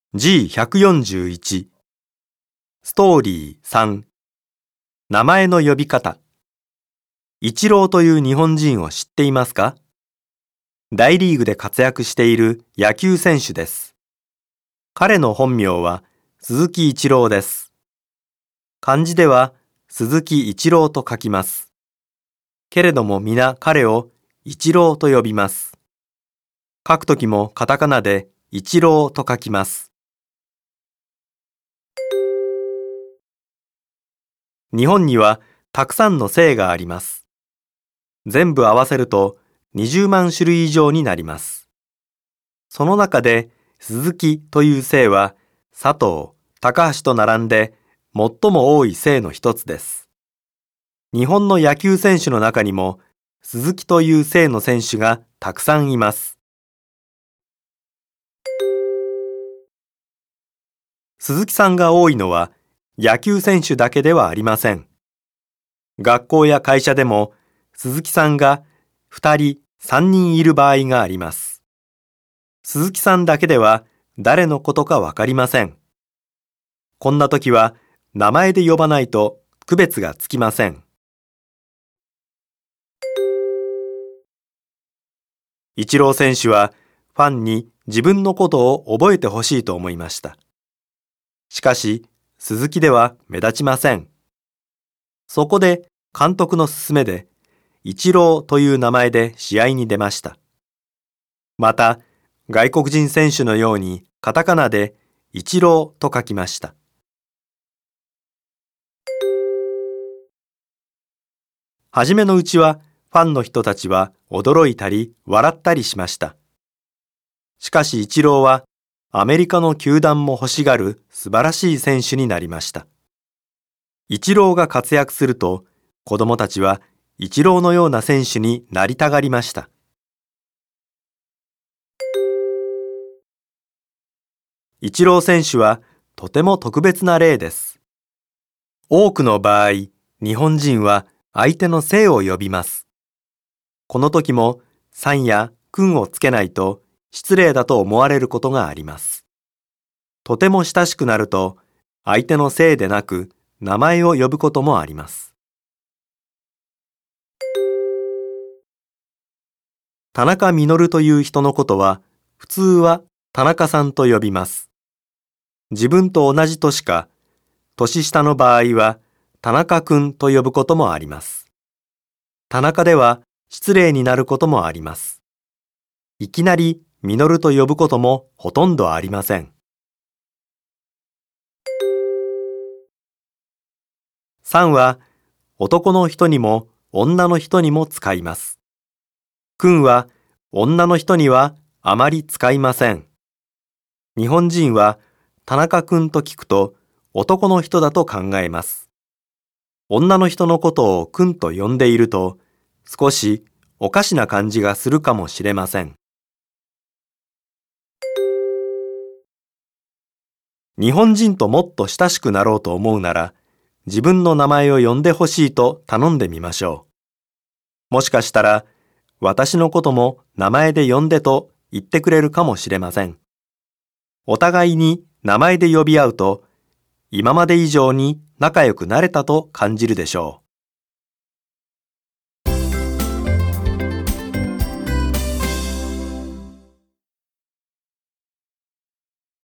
G141 ストーリー3名前の呼び方イチローという日本人を知っていますか？大リーグで活躍している野球選手です。彼の本名は鈴木一郎です。漢字では鈴木一郎と書きます。けれども皆彼を一郎と呼びます。書くときもカタカナで一郎と書きます。日本にはたくさんの姓があります。全部合わせると20万種類以上になります。その中で鈴木という姓は佐藤、高橋と並んで最も多い姓の一つです。日本の野球選手の中にも鈴木という姓の選手がたくさんいます。鈴木さんが多いのは野球選手だけではありません。学校や会社でも鈴木さんが2人、3人いる場合があります。鈴木さんだけでは誰のことかわかりません。こんな時は名前で呼ばないと区別がつきません。イチロー選手はファンに自分のことを覚えてほしいと思いました。しかし、鈴木では目立ちません。そこで監督の勧めで、イチローという名前で試合に出ました。また、外国人選手のようにカタカナでイチローと書きました。はじめのうちは、ファンの人たちは驚いたり笑ったりしました。しかしイチローは、アメリカの球団も欲しがる素晴らしい選手になりました。イチローが活躍すると、子供たちはイチローのような選手になりたがりました。イチロー選手はとても特別な例です。多くの場合、日本人は相手の姓を呼びます。この時も、さんやくんをつけないと失礼だと思われることがあります。とても親しくなると、相手の姓でなく名前を呼ぶこともあります。田中稔という人のことは、普通は田中さんと呼びます。自分と同じ年か、年下の場合は田中くんと呼ぶこともあります。田中では失礼になることもあります。いきなり稔と呼ぶこともほとんどありません。さんは男の人にも女の人にも使います。くんは女の人にはあまり使いません。日本人は田中くんと聞くと男の人だと考えます。女の人のことをくんと呼んでいると少しおかしな感じがするかもしれません。日本人ともっと親しくなろうと思うなら自分の名前を呼んでほしいと頼んでみましょう。もしかしたら私のことも名前で呼んでと言ってくれるかもしれません。お互いに名前で呼び合うと今まで以上に仲良くなれたと感じるでしょう。